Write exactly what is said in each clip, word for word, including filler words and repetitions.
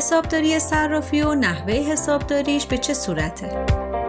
حسابداری صرافی و نحوه حسابداریش به چه صورته؟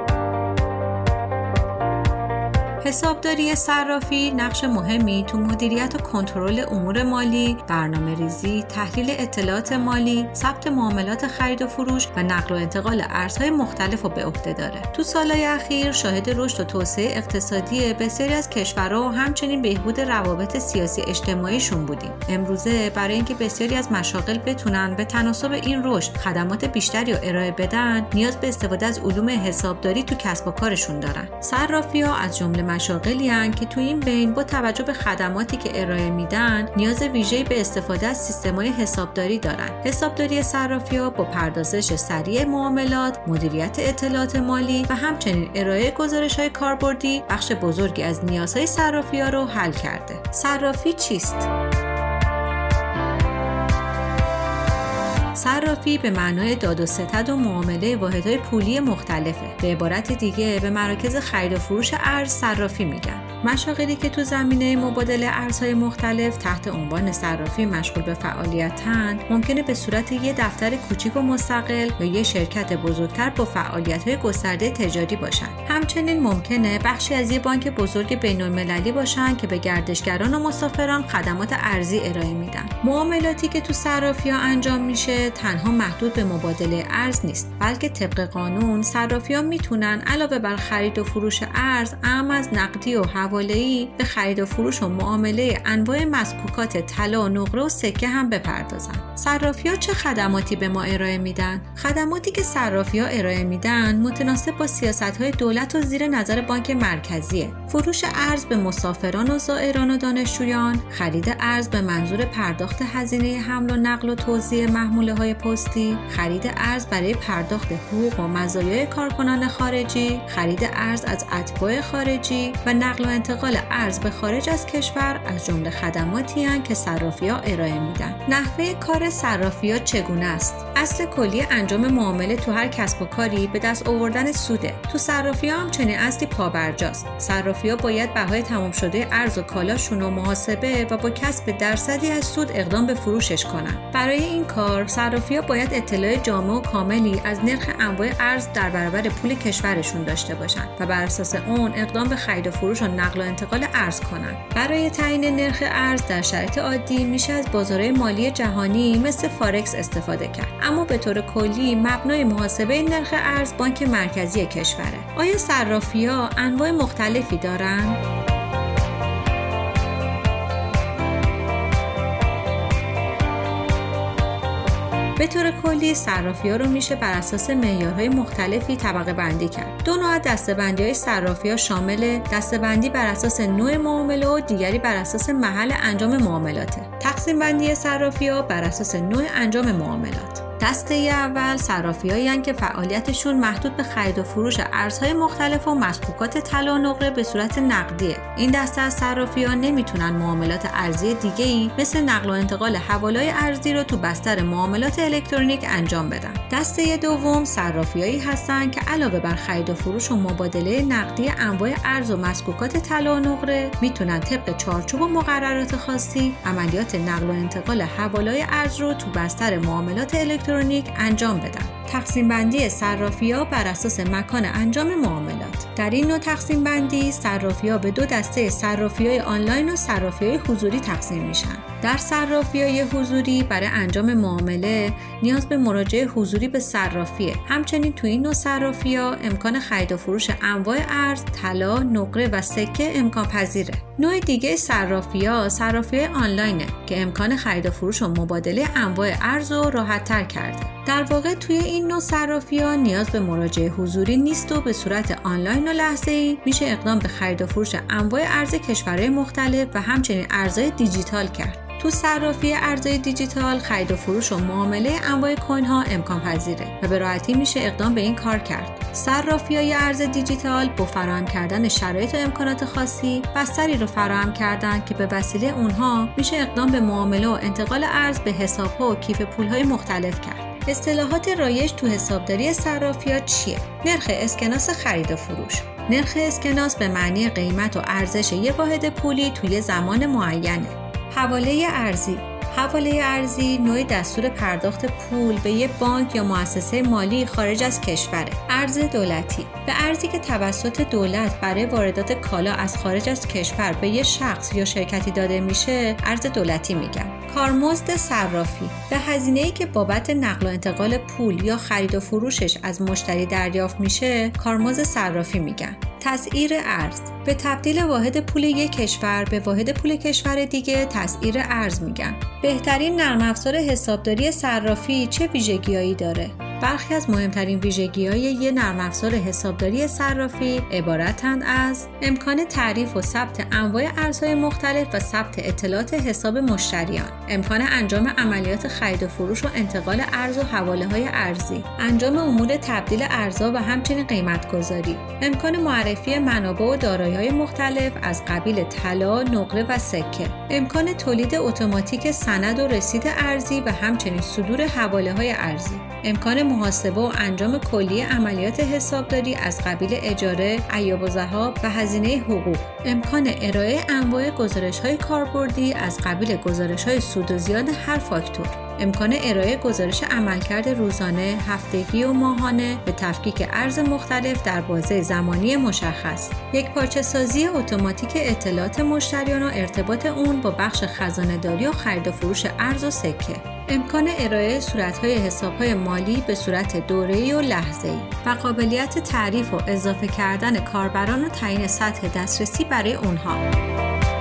حسابداری صرافی نقش مهمی تو مدیریت و کنترل امور مالی، برنامه‌ریزی، تحلیل اطلاعات مالی، ثبت معاملات خرید و فروش و نقل و انتقال ارزهای مختلف رو به عهده داره. تو سالهای اخیر شاهد رشد و توسعه اقتصادی بسیاری از کشورها و همچنین بهبود روابط سیاسی اجتماعیشون بودیم. امروزه برای اینکه بسیاری از مشاغل بتونن به تناسب این رشد خدمات بیشتری رو ارائه بدن، نیاز به استفاده از علوم حسابداری تو کسب و کارشون دارن. صرافی‌ها از جمله مشاغلی هستند که تو این بین با توجه به خدماتی که ارائه میدن نیاز ویژه‌ای به استفاده از سیستم‌های حسابداری دارن. حسابداری صرافی‌ها با پردازش سریع معاملات، مدیریت اطلاعات مالی و همچنین ارائه گزارش‌های کاربردی بخش بزرگی از نیازهای صرافی‌ها رو حل کرده. صرافی چیست؟ صرافی به معنای داد و ستد و معامله واحدهای پولی مختلفه. به عبارت دیگه به مراکز خرید و فروش ارز صرافی میگن. مشاغلی که تو زمینه مبادله ارزهای مختلف تحت عنوان صرافی مشغول به فعالیتند، ممکنه به صورت یه دفتر کوچیک و مستقل یا یه شرکت بزرگتر با فعالیت‌های گسترده تجاری باشن. همچنین ممکنه بخشی از یه بانک بزرگ بین‌المللی باشن که به گردشگران و مسافران خدمات ارزی ارائه میدن. معاملاتی که تو صرافی‌ها انجام میشه تنها محدود به مبادله ارز نیست، بلکه طبق قانون صرافی‌ها میتونن علاوه بر خرید و فروش ارز، اعم از نقدی و حواله‌ای به خرید و فروش و معامله انواع مسکوکات طلا، نقره و سکه هم بپردازن. صرافی‌ها چه خدماتی به ما ارائه میدن؟ خدماتی که صرافی‌ها ارائه میدن متناسب با سیاست‌های دولت و زیر نظر بانک مرکزیه. فروش ارز به مسافران و زائران و دانشجویان، خرید ارز به منظور پرداخت هزینه حمل و نقل و توزیع محموله‌های پستی، خرید ارز برای پرداخت حقوق و مزایای کارکنان خارجی، خرید ارز از اتباع خارجی و نقل و انتقال ارز به خارج از کشور از جمله خدماتی هستند که صرافی‌ها ارائه میدن. نحوه کار صرافی‌ها چگونه است؟ اصل کلی انجام معامله تو هر کسب و کاری به دست آوردن سوده. تو صرافی‌ها هم چنین اصلی پابرجاست. صرافی‌ها باید بهای تمام شده ارز و کالاشون رو محاسبه و با کسب درصدی از سود اقدام به فروشش کنن. برای این کار صرافی‌ها باید اطلاع جامع و کاملی از نرخ انواع ارز در برابر پول کشورشون داشته باشن و بر اساس اون اقدام به خرید و فروش و نقل و انتقال ارز کنن. برای تعیین نرخ ارز در شرایط عادی میشه از بازارهای مالی جهانی مثل فارکس استفاده کرد، اما به طور کلی مبنای محاسبه نرخ ارز بانک مرکزی کشوره. آیا صرافی‌ها انواع مختلفی دارن؟ به طور کلی صرافی‌ها رو میشه بر اساس معیارهای مختلفی طبقه بندی کرد. دو نوع دسته‌بندی‌های صرافی‌ها شامل دسته‌بندی بر اساس نوع معامله و دیگری بر اساس محل انجام معاملاته. تقسیم بندی صرافی‌ها بر اساس نوع انجام معاملات. دسته اول صرافی‌هایی هستند که فعالیتشون محدود به خرید و فروش ارزهای مختلف و مسکوکات طلا و نقره به صورت نقدیه. این دسته از صرافی‌ها نمیتونن معاملات ارزی دیگه‌ای مثل نقل و انتقال حواله‌های ارزی رو تو بستر معاملات الکترونیک انجام بدن. دسته دوم صرافی‌هایی هستند که علاوه بر خرید و فروش و مبادله نقدی انواع ارز و مسکوکات طلا و نقره میتونن طبق چارچوب و مقررات خاصی عملیات نقل و انتقال حواله‌های ارز رو تو بستر معاملات الکترونیک انجام بدن. تقسیم بندی صرافی‌ها بر اساس مکان انجام معاملات. در این نوع تقسیم بندی صرافی‌ها به دو دسته صرافی‌های آنلاین و صرافی‌های حضوری تقسیم میشن. در صرافی‌های حضوری برای انجام معامله نیاز به مراجعه حضوری به صرافیه. همچنین تو این نوع صرافی‌ها امکان خرید و فروش انواع ارز، طلا، نقره و سکه امکان پذیره. نوع دیگه صرافی‌ها صرافی‌های آنلاینه که امکان خرید و فروش و مبادله انواع ارز رو راحت‌تر کرده. در واقع توی این نوع صرافی‌ها نیاز به مراجعه حضوری نیست و به صورت آنلاین و لحظه‌ای میشه اقدام به خرید و فروش انواع ارز کشورهای مختلف و همچنین ارزهای دیجیتال کرد. تو صرافی ارزهای دیجیتال خرید و فروش و معامله انواع کوین ها امکان پذیره و به راحتی میشه اقدام به این کار کرد. صرافی‌های ارز دیجیتال با فراهم کردن شرایط و امکانات خاصی بستری رو فراهم کردن که به وسیله اونها میشه اقدام به معامله و انتقال ارز به حساب‌ها و کیف پول‌های مختلف کرد. اصطلاحات رایج تو حسابداری صرافی‌ها چیه؟ نرخ اسکناس خرید و فروش. نرخ اسکناس به معنی قیمت و ارزش یک واحد پولی توی زمان معینه. حواله ارزی. حواله ارزی نوع دستور پرداخت پول به یک بانک یا مؤسسه مالی خارج از کشوره. ارز دولتی به ارزی که توسط دولت برای واردات کالا از خارج از کشور به یک شخص یا شرکتی داده میشه ارز دولتی میگن. کارمزد صرافی به هزینه‌ای که بابت نقل و انتقال پول یا خرید و فروشش از مشتری دریافت میشه کارمزد صرافی میگن. تسعیر ارز به تبدیل واحد پول یک کشور به واحد پول کشور دیگه تسعیر ارز میگن. بهترین نرم افزار حسابداری صرافی چه ویژگی‌هایی داره؟ برخی از مهمترین ویژگی‌های یک نرم افزار حسابداری صرافی عبارتند از امکان تعریف و ثبت انواع ارزهای مختلف و ثبت اطلاعات حساب مشتریان، امکان انجام عملیات خرید و فروش و انتقال ارز و حواله‌های ارزی، انجام امور تبدیل ارزها و همچنین قیمت‌گذاری، امکان معرفی منابع و دارایی‌های مختلف از قبیل طلا، نقره و سکه، امکان تولید اتوماتیک سند و رسید ارزی و همچنین صدور حواله‌های ارزی، امکان محاسبه و انجام کلی عملیات حسابداری از قبیل اجاره، عیاب و ذهاب و هزینه حقوق، امکان ارائه انواع گزارش‌های کاربردی از قبیل گزارش‌های سود و زیان هر فاکتور، امکان ارائه گزارش عملکرد روزانه، هفتگی و ماهانه به تفکیک ارز مختلف در بازه زمانی مشخص، یک پارچه سازی اتوماتیک اطلاعات مشتریان و ارتباط اون با بخش خزانه‌داری و خرید و فروش ارز و سکه، امکان ارائه صورت‌های حساب‌های مالی به صورت دوره‌ای و لحظه‌ای و قابلیت تعریف و اضافه کردن کاربران و تعیین سطح دسترسی برای اونها.